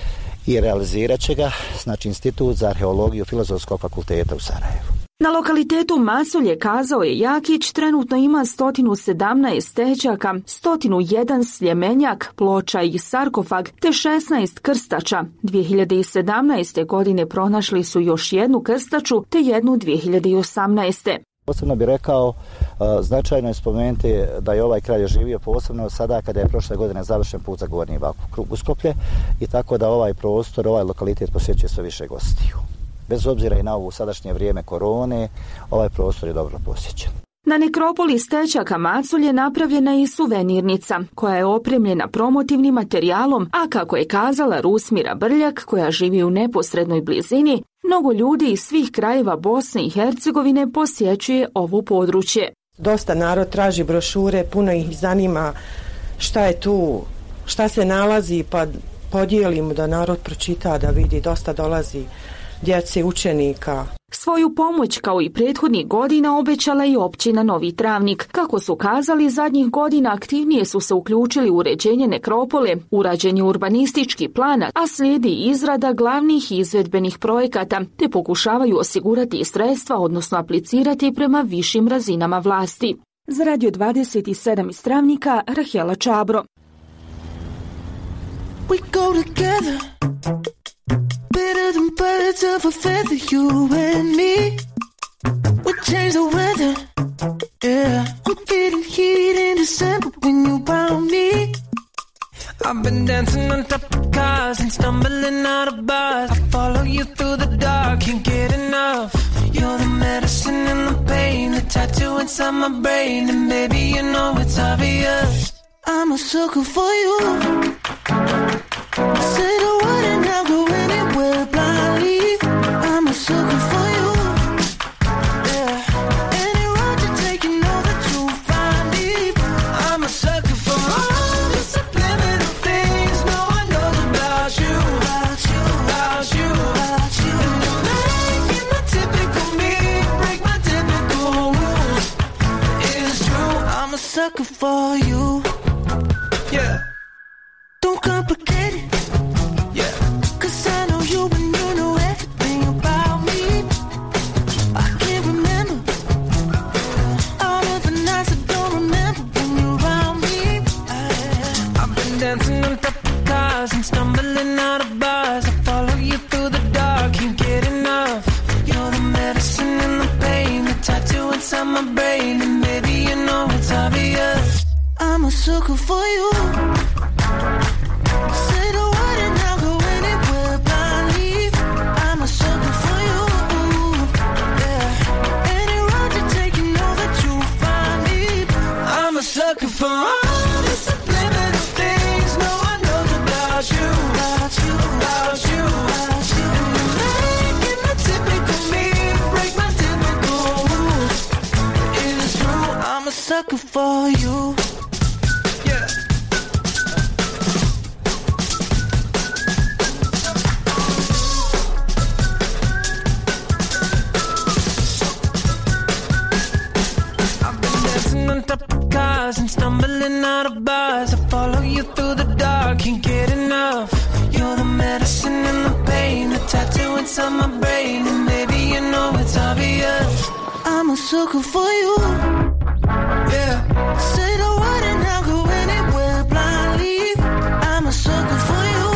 i realizirat će ga, znači, Institut za arheologiju Filozofskog fakulteta u Sarajevu. Na lokalitetu Maculje, kazao je Jakić, trenutno ima sto sedamnaest stećaka, sto jedan sljemenjak, ploča i sarkofag, te šesnaest krstača. dvije hiljade sedamnaeste. godine pronašli su još jednu krstaču, te jednu dvije hiljade osamnaeste. Posebno bih rekao, značajno je spomenuti da je ovaj kraj živio posebno sada kada je prošle godine završen put za Gornji Vakuf Uskoplje i tako da ovaj prostor, ovaj lokalitet posjećuje sve više gostiju. Bez obzira i na ovo sadašnje vrijeme korone, ovaj prostor je dobro posjećen. Na nekropoli Stećaka Maculje napravljena je i suvenirnica, koja je opremljena promotivnim materijalom, a kako je kazala Rusmira Brljak, koja živi u neposrednoj blizini, mnogo ljudi iz svih krajeva Bosne i Hercegovine posjećuje ovo područje. Dosta narod traži brošure, puno ih zanima šta je tu, šta se nalazi, pa podijelimo da narod pročita, da vidi, dosta dolazi djece, učenika. Svoju pomoć kao i prethodnih godina obećala i općina Novi Travnik. Kako su kazali, zadnjih godina aktivnije su se uključili u uređenje nekropole, urađen je urbanistički plan, a slijedi izrada glavnih izvedbenih projekata, te pokušavaju osigurati sredstva, odnosno aplicirati prema višim razinama vlasti. Za Radio dvadeset sedam iz Travnika, Rahela Čabro. We go together. Better than birds of a feather, you and me. We change the weather, yeah. I'm feeling heat in December when you found me. I've been dancing on top of cars and stumbling out of bars. I follow you through the dark, can't get enough. You're the medicine and the pain, the tattoo inside my brain. And baby, you know it's obvious, I'm a sucker for you. Say the word and I'll go anywhere blindly. I'm a sucker for you. Yeah. Any road you take, you know that you'll find me. I'm a sucker for all the subliminal things no one knows about you. About you, about you, about you. And you're making the typical me break my typical rules. It's true, I'm a sucker for you. Yeah. Don't complicate it. Yeah. Cause I know you and you know everything about me. I can't remember all of the nights I don't remember when you're around me. I've been dancing on top of cars and stumbling out of bars. I follow you through the dark, can't get enough. You're the medicine and the pain, the tattoo my brain, and maybe you know it's obvious. I'm a sucker for you. Say the word and I'll go anywhere blindly. I'm a sucker for you. Yeah. Any road you take, you know that you'll find me. I'm a sucker for all the subliminal things no one knows about you. About you, about you, about you. And you're making the typical me break my typical rules. It is true, I'm a sucker for you. And stumbling out of bars, I follow you through the dark, can't get enough. You're the medicine and the pain, the tattoo inside my brain, and maybe you know it's obvious. I'm a sucker for you. Yeah. Say the word and I'll go anywhere blindly. I'm a sucker for you.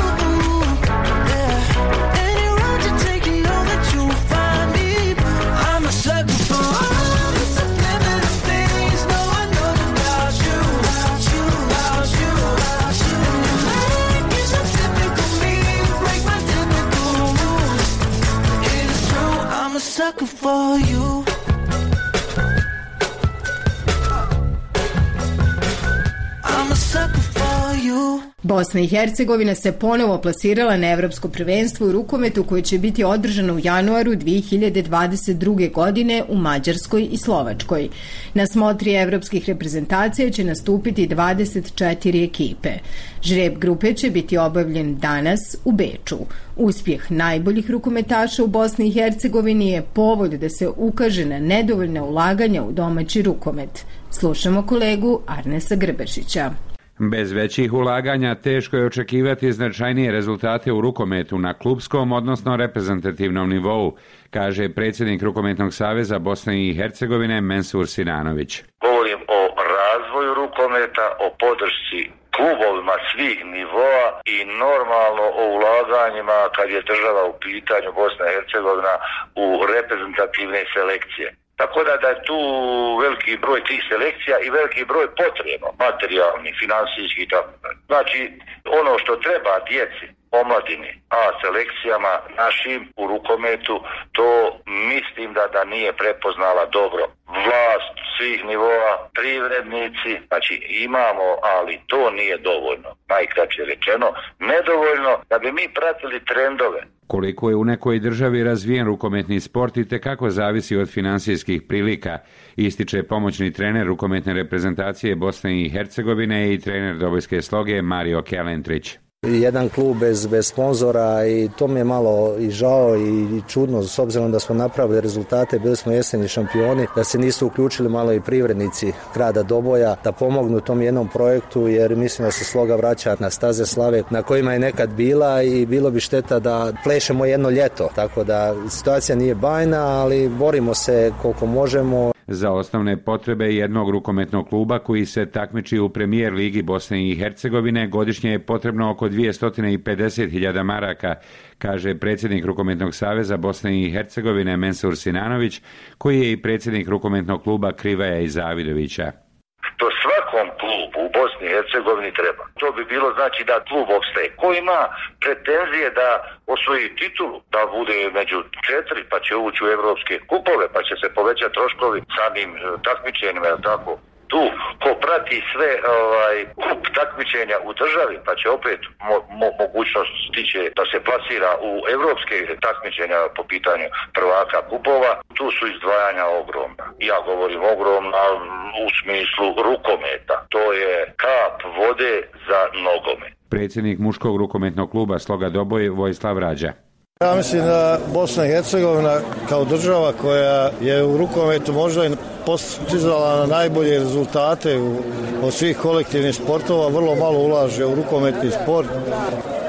Yeah. Any road you take, you know that you'll find me. I'm a sucker for all the subliminal things no one knows about you. About you, about you, about you. And you're making the typical me break my typical rules. It is true, I'm a sucker for you. Bosna i Hercegovina se ponovo plasirala na evropsko prvenstvo u rukometu koje će biti održano u januaru dve hiljade dvadeset druge. godine u Mađarskoj i Slovačkoj. Na smotri evropskih reprezentacija će nastupiti dvadeset četiri ekipe. Žreb grupe će biti obavljen danas u Beču. Uspjeh najboljih rukometaša u Bosni i Hercegovini je povod da se ukaže na nedovoljna ulaganja u domaći rukomet. Slušamo kolegu Arnesa Grbešića. Bez većih ulaganja teško je očekivati značajnije rezultate u rukometu na klupskom, odnosno reprezentativnom nivou, kaže predsjednik Rukometnog saveza Bosne i Hercegovine Mensur Sinanović. Govorim o razvoju rukometa, o podršci klubovima svih nivoa i normalno o ulaganjima kad je država u pitanju Bosna i Hercegovina u reprezentativne selekcije. Tako da, da je tu veliki broj tih selekcija i veliki broj potreba, materijalni, finansijski i tako. Znači, ono što treba djeci, omladini, a selekcijama našim u rukometu, to mislim da, da nije prepoznala dobro vlast svih nivoa, privrednici, znači imamo, ali to nije dovoljno, najkraće rečeno, nedovoljno da bi mi pratili trendove. Koliko je u nekoj državi razvijen rukometni sport i tekako zavisi od finansijskih prilika, ističe pomoćni trener rukometne reprezentacije Bosne i Hercegovine i trener Dobojske Sloge Mario Kelentrić. Jedan klub bez, bez sponzora i to mi je malo i žao i, i čudno s obzirom da smo napravili rezultate, bili smo jeseni šampioni, da se nisu uključili malo i privrednici grada Doboja da pomognu tom jednom projektu jer mislim da se Sloga vraća na staze slave na kojima je nekad bila i bilo bi šteta da plešemo jedno ljeto, tako da situacija nije bajna, ali borimo se koliko možemo. Za osnovne potrebe jednog rukometnog kluba koji se takmiči u premijer ligi Bosne i Hercegovine godišnje je potrebno oko dvjesto pedeset hiljada maraka, kaže predsjednik Rukometnog saveza Bosne i Hercegovine Mensur Sinanović, koji je i predsjednik rukometnog kluba Krivaja i Zavidovića. To svakom klubu u Bosni i Hercegovini treba. To bi bilo znači da klub opstaje. Ko ima pretenzije da osvoji titulu, da bude među četiri, pa će ući u evropske kupove, pa će se povećati troškovi samim takmičenjima, je tako? Tu, ko prati sve ovaj, kup takmičenja u državi, pa će opet mo, mo, mogućnost stiće da se plasira u evropske takmičenja po pitanju prvaka kupova, tu su izdvajanja ogromna. Ja govorim ogromna u smislu rukometa. To je kap vode za nogomet. Predsjednik muškog rukometnog kluba Sloga Doboj Vojislav Rađa. Ja mislim da Bosna i Hercegovina kao država koja je u rukometu možda i postizala na najbolje rezultate od svih kolektivnih sportova, vrlo malo ulaže u rukometni sport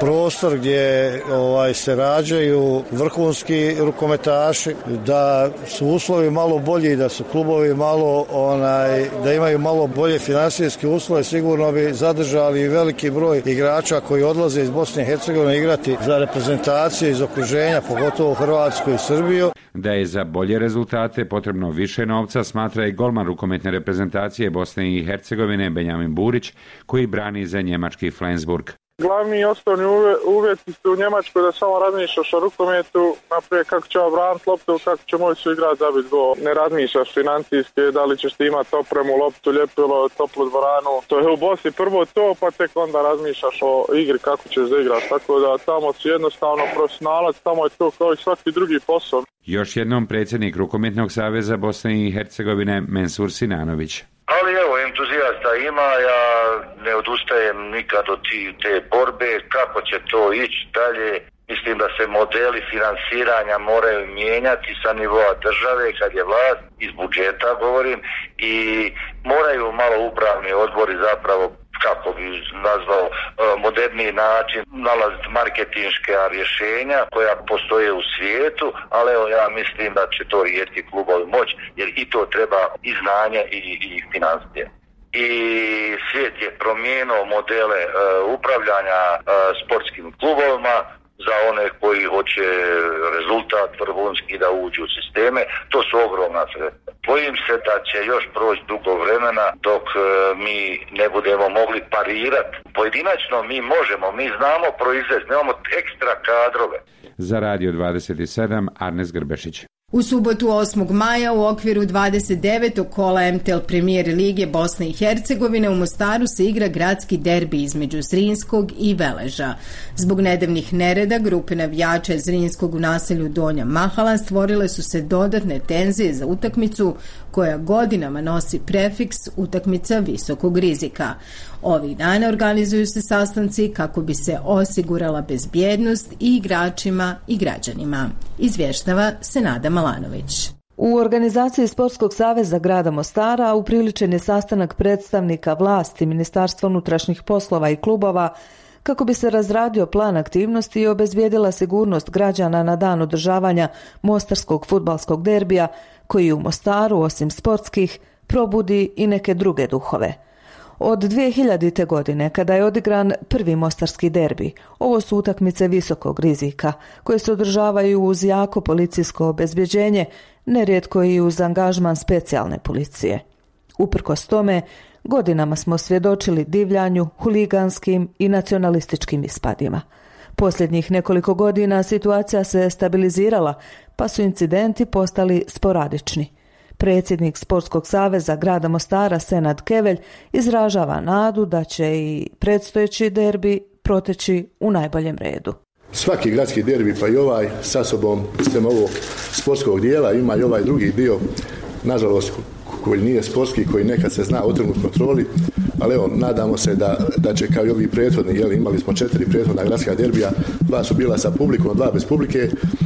prostor gdje ovaj, se rađaju vrhunski rukometaši, da su uslovi malo bolji, da su klubovi malo, onaj, da imaju malo bolje finansijske uslove, sigurno bi zadržali veliki broj igrača koji odlaze iz Bosne i Hercegovine igrati za reprezentacije iz okruženja, pogotovo Hrvatsku i Srbiju. Da je za bolje rezultate potrebno više novca, smatra i golman rukometne reprezentacije Bosne i Hercegovine Benjamin Burić, koji brani za njemački Flensburg. Glavni i osnovni uvjeti su u Njemačkoj da samo razmišljaš o rukometu, naprijed kako će obraniti loptu, kako će moći igrati zabiti gol. Ne razmišljaš financijske, da li ćeš ti imati opremu, loptu, ljepilo, toplu dvoranu. To je u Bosni prvo to, pa tek onda razmišljaš o igri kako ćeš zaigrati. Tako da tamo si jednostavno profesionalac, tamo je to kao i svaki drugi posao. Još jednom predsjednik Rukometnog saveza Bosne i Hercegovine Mensur Sinanović. Ali evo, entuzijasta ima, ja ne odustajem nikad od te borbe, kako će to ići dalje. Mislim da se modeli finansiranja moraju mijenjati sa nivoa države kad je vlast, iz budžeta govorim, i moraju malo upravni odbori zapravo, kako bi nazvao, moderniji način nalaziti marketinška rješenja koja postoje u svijetu, ali evo ja mislim da će to riješiti klubovi moć, jer i to treba i znanje i, i financije. I svijet je promijenio modele uh, upravljanja uh, sportskim klubovima za one koji hoće rezultat vrhunski da uđu u sisteme. To su ogromna sredstva. Bojim se da će još proći dugo vremena dok uh, mi ne budemo mogli parirati. Pojedinačno mi možemo, mi znamo proizvesti, nemamo ekstra kadrove. Za Radio dvadeset sedam Arnes Grbešić. U subotu osmog maja u okviru dvadeset devetog kola M T L Premier Lige Bosne i Hercegovine u Mostaru se igra gradski derbi između Zrinskog i Veleža. Zbog nedavnih nereda grupe navijača Zrinskog u naselju Donja Mahala stvorile su se dodatne tenzije za utakmicu koja godinama nosi prefiks utakmica visokog rizika. Ovih dana organizuju se sastanci kako bi se osigurala bezbjednost i igračima i građanima. Izvještava Senada Malanović. U organizaciji Sportskog saveza grada Mostara upriličen je sastanak predstavnika vlasti, Ministarstva unutrašnjih poslova i klubova kako bi se razradio plan aktivnosti i obezbijedila sigurnost građana na dan održavanja Mostarskog fudbalskog derbija koji u Mostaru, osim sportskih, probudi i neke druge duhove. Od dvije hiljadite. godine, kada je odigran prvi mostarski derbi, ovo su utakmice visokog rizika, koje se održavaju uz jako policijsko obezbjeđenje, nerijetko i uz angažman specijalne policije. Uprkos tome, godinama smo svjedočili divljanju, huliganskim i nacionalističkim ispadima. Posljednjih nekoliko godina situacija se stabilizirala, pa su incidenti postali sporadični. Predsjednik Sportskog saveza grada Mostara Senad Kevelj izražava nadu da će i predstojeći derbi proteći u najboljem redu. Svaki gradski derbi, pa i ovaj, sa sobom, sem ovog sportskog dijela, ima i ovaj drugi dio, nažalost, koji nije sportski, koji nekad se zna otrgnut kontroli, ali evo, nadamo se da, da će kao i ovi prethodni, jeli, imali smo četiri prethodna gradska derbija, dva su bila sa publikom, dva bez publike,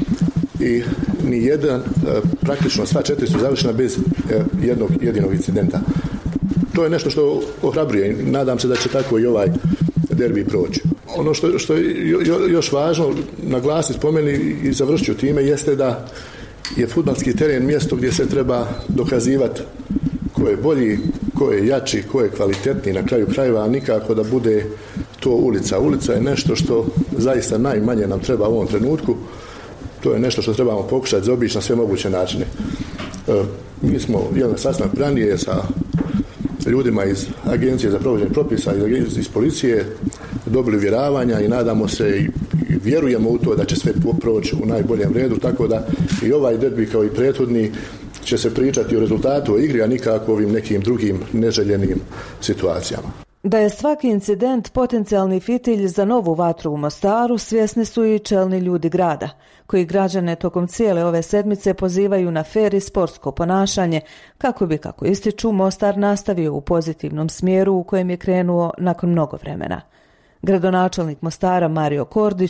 i ni jedan, praktično sva četiri su završena bez jednog jedinog incidenta. To je nešto što ohrabruje i nadam se da će tako i ovaj derbi proći. Ono što, što je još važno naglasiti, spomeni i završiti u time jeste da je fudbalski teren mjesto gdje se treba dokazivati ko je bolji, ko je jači, ko je kvalitetniji na kraju krajeva, a nikako da bude to ulica. Ulica je nešto što zaista najmanje nam treba u ovom trenutku. To je nešto što trebamo pokušati zaobići na sve moguće načine. E, mi smo jedan sastanak ranije sa ljudima iz Agencije za provođenje propisa, iz, iz policije, dobili uvjeravanja i nadamo se i, i vjerujemo u to da će sve proći u najboljem redu, tako da i ovaj derbi kao i prethodni će se pričati o rezultatu o igri, a nikako ovim nekim drugim neželjenim situacijama. Da je svaki incident potencijalni fitilj za novu vatru u Mostaru, svjesni su i čelni ljudi grada, koji građane tokom cijele ove sedmice pozivaju na fer i sportsko ponašanje, kako bi, kako ističu, Mostar nastavio u pozitivnom smjeru u kojem je krenuo nakon mnogo vremena. Gradonačelnik Mostara Mario Kordić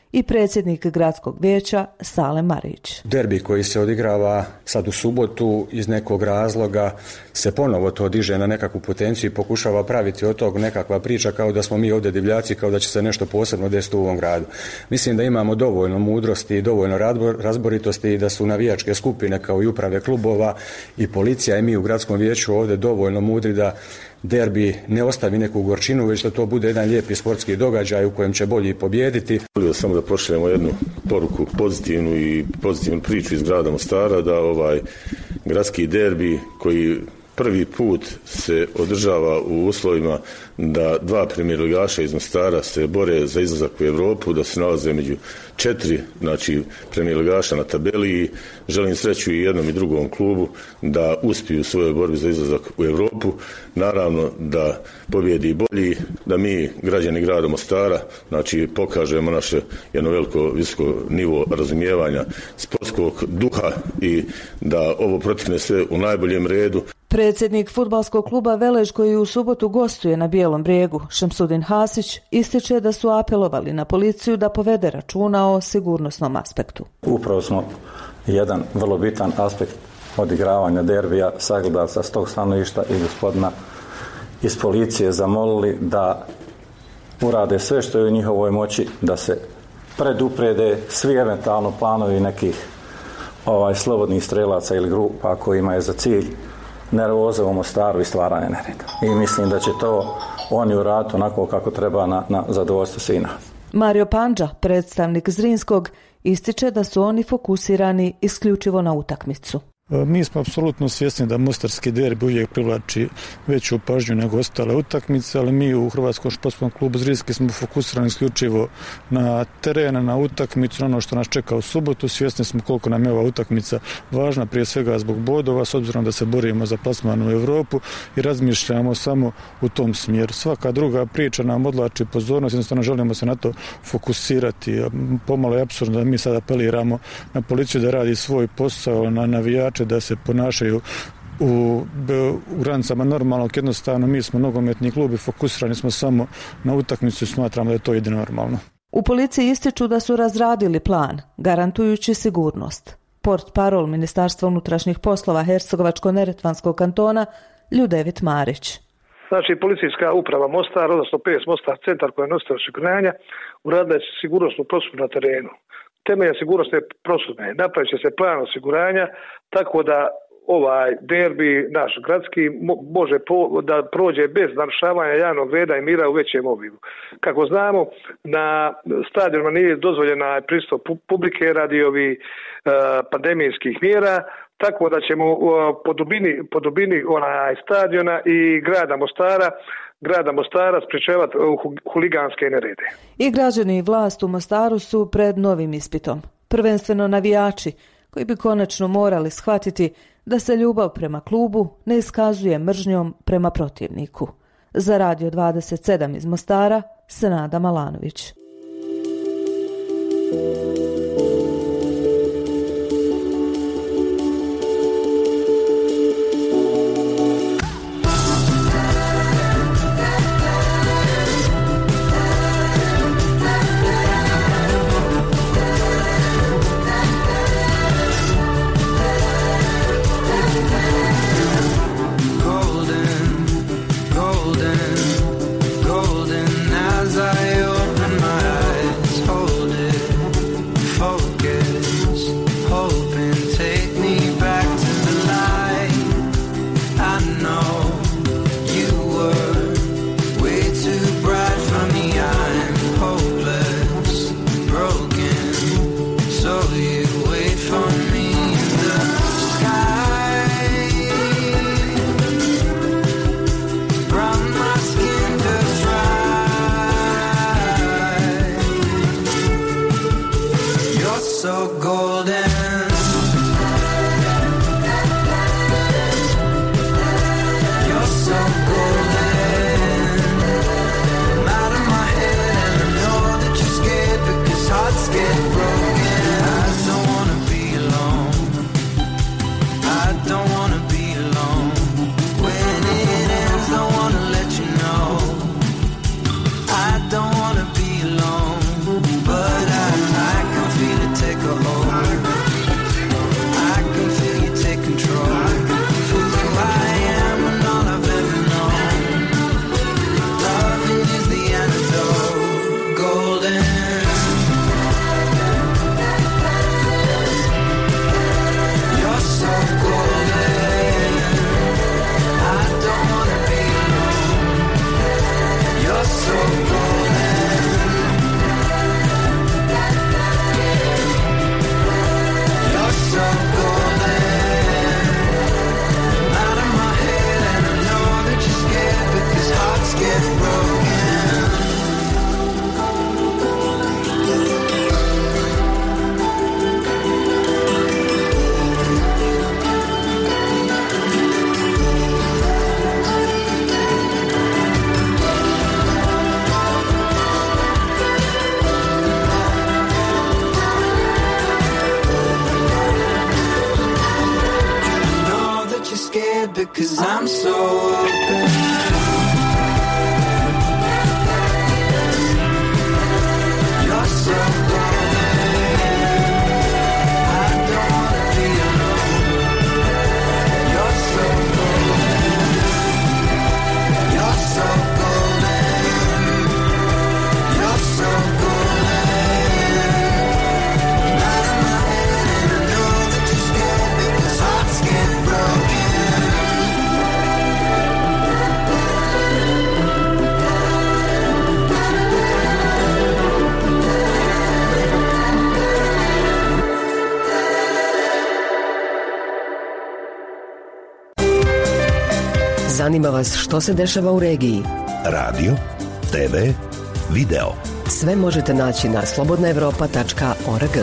i predsjednik gradskog vijeća Sale Marić. Derbi koji se odigrava sad u subotu iz nekog razloga se ponovo to diže na nekakvu potenciju i pokušava praviti od tog nekakva priča kao da smo mi ovdje divljaci, kao da će se nešto posebno desiti u ovom gradu. Mislim da imamo dovoljno mudrosti i dovoljno razboritosti i da su navijačke skupine kao i uprave klubova i policija i mi u gradskom vijeću ovdje dovoljno mudri da derbi ne ostavi neku gorčinu, već da to bude jedan lijepi sportski događaj u kojem će bolji pobijediti. Volio samo da pošaljemo jednu poruku pozitivnu i pozitivnu priču iz grada Mostara, da ovaj gradski derbi koji prvi put se održava u uslovima da dva premijer ligaša iz Mostara se bore za izlazak u Europu, da se nalaze među četiri, znači premijer ligaša na tabeli. Želim sreću i jednom i drugom klubu da uspiju u svojoj borbi za izlazak u Europu. Naravno da pobjedi bolji, da mi, građani grada Mostara, znači pokažemo naše jedno veliko, visoko nivo razumijevanja sportskog duha i da ovo protekne sve u najboljem redu. Predsjednik fudbalskog kluba Velež, koji u subotu gostuje na Bijelom Brijegu, Šemsudin Hasić, ističe da su apelovali na policiju da povede računa o sigurnosnom aspektu. Upravo smo jedan vrlo bitan aspekt odigravanja derbija sagledali sa tog stanovišta i gospodina iz policije zamolili da urade sve što je u njihovoj moći, da se preduprede svi eventualno planovi nekih ovaj, slobodnih strelaca ili grupa kojima je za cilj nervoze u Mostaru i stvaranje nereda. I mislim da će to oni uraditi onako kako treba na, na zadovoljstvo svih nas. Mario Pandža, predstavnik Zrinskog, ističe da su oni fokusirani isključivo na utakmicu. Mi smo apsolutno svjesni da mostarski derbi uvijek privlači veću pažnju nego ostale utakmice, ali mi u Hrvatskom športskom klubu Zrinski smo fokusirani isključivo na teren, na utakmicu, na ono što nas čeka u subotu. Svjesni smo koliko nam je ova utakmica važna, prije svega zbog bodova, s obzirom da se borimo za plasman u Europu i razmišljamo samo u tom smjeru. Svaka druga priča nam odlači pozornost, jednostavno želimo se na to fokusirati. Pomalo je apsurdno da mi sad apeliramo na policiju da radi svoj posao, na navijače da se ponašaju u, u granicama normalnog. Jednostavno mi smo nogometni klub i fokusirani smo samo na utakmicu i smatramo da je to jedino normalno. U policiji ističu da su razradili plan, garantujući sigurnost. Portparol Ministarstva unutrašnjih poslova Hercegovačko-neretvanskog kantona Ljudevit Marić. Znači, policijska uprava Mostar, odnosno P S Mostar centar koja je nositelj osiguranja, uradila je sigurnosnu prosudbu na terenu. Temeljem sigurnosne prosudbe napravit će se plan osiguranja tako da ovaj derbi, naš gradski, može po, da prođe bez narušavanja javnog reda i mira u većem obimu. Kako znamo, na stadionima nije dozvoljena pristup publike radi ovih uh, pandemijskih mjera, tako da ćemo uh, po dubini, po dubini onaj stadiona i grada Mostara grada Mostara sprečavati huliganske nerede. I građani i vlast u Mostaru su pred novim ispitom. Prvenstveno navijači, koji bi konačno morali shvatiti da se ljubav prema klubu ne iskazuje mržnjom prema protivniku. Za Radio dvadeset sedam iz Mostara, Senada Malanović. because I'm so open. You're so Zanima vas što se dešava u regiji? Radio, te ve, video. Sve možete naći na slobodna evropa tačka org.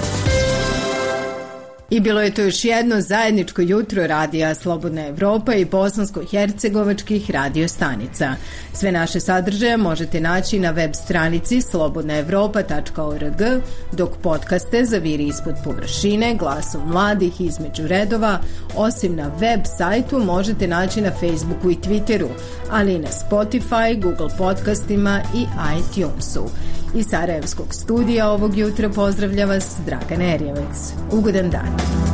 I bilo je to još jedno zajedničko jutro radija Slobodna Evropa i bosansko-hercegovačkih radio stanica. Sve naše sadržaje možete naći na web stranici slobodna evropa tačka org, dok podcaste Zaviri ispod površine, Glasom mladih između redova, osim na web sajtu možete naći na Facebooku i Twitteru, ali i na Spotify, Google podcastima i iTunesu. Iz Sarajevskog studija ovog jutra pozdravlja vas Dragan Erjevec. Ugodan dan.